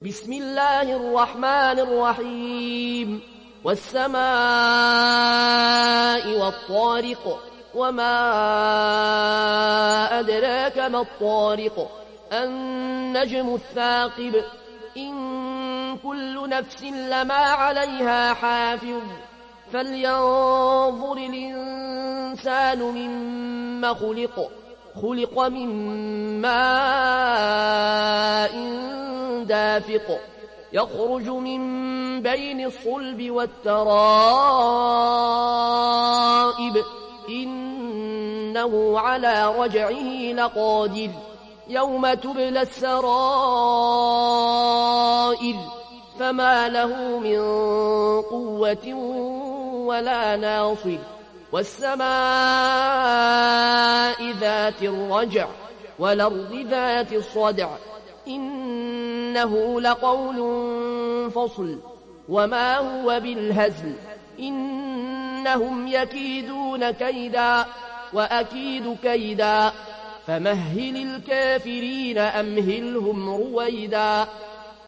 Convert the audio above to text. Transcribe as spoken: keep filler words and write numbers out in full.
بسم الله الرحمن الرحيم والسماء والطارق وما أدراك ما الطارق النجم الثاقب إن كل نفس لما عليها حافظ فلينظر الإنسان مما خلق خلق من ماء دافق يخرج من بين الصلب والترائب إنه على رجعه لقادر يوم تبلى السرائر فما له من قوة ولا ناصر والسماء ذات الرجع والأرض ذات الصدع إنه لقول فصل وما هو بالهزل إنهم يكيدون كيدا وأكيد كيدا فمهل الكافرين أمهلهم رويدا